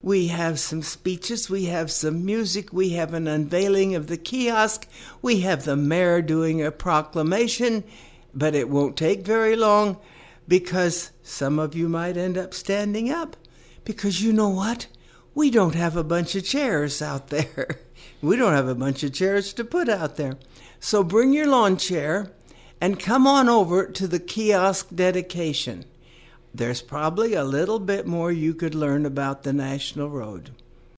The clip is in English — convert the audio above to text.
We have some speeches, we have some music, we have an unveiling of the kiosk, we have the mayor doing a proclamation, but it won't take very long because some of you might end up standing up. Because you know what? We don't have a bunch of chairs out there. We don't have a bunch of chairs to put out there. So bring your lawn chair and come on over to the kiosk dedication. There's probably a little bit more you could learn about the National Road.